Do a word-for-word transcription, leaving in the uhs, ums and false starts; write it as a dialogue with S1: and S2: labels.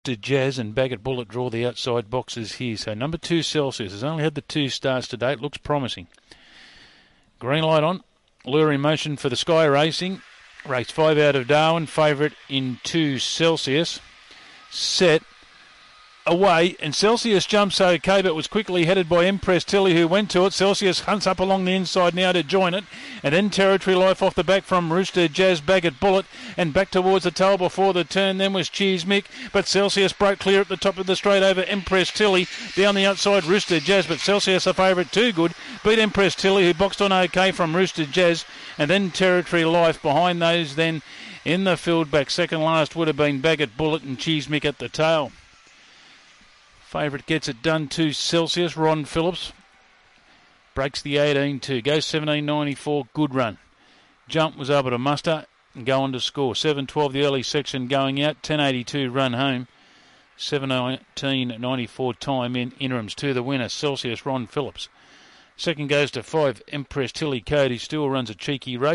S1: to Jazz and Baggett Bullet draw the outside boxes here. So number two, Celsius, has only had the two starts to date. Looks promising. Green light on. Lure in motion for the Sky Racing. Race five out of Darwin. Favourite in two, Celsius. Set. Away, and Celsius jumps okay, but was quickly headed by Empress Tilly, who went to it. Celsius hunts up along the inside now to join it, and then Territory Life off the back from Rooster Jazz, Baggett Bullet, and back towards the tail before the turn. Then was Cheers Mick, but Celsius broke clear at the top of the straight over Empress Tilly. Down the outside, Rooster Jazz, but Celsius a favourite too good. Beat Empress Tilly, who boxed on okay from Rooster Jazz, and then Territory Life. Behind those then in the field back, second last would have been Baggett Bullet and Cheers Mick at the tail. Favourite gets it done to Celsius. Ron Phillips breaks the eighteen two. Goes seventeen ninety-four. Good run. Jump was able to muster and go on to score. seven twelve the early section going out. ten eighty-two run home. seventeen ninety-four time in interims to the winner. Celsius, Ron Phillips. Second goes to five. Empress Tilly Cody still runs a cheeky race.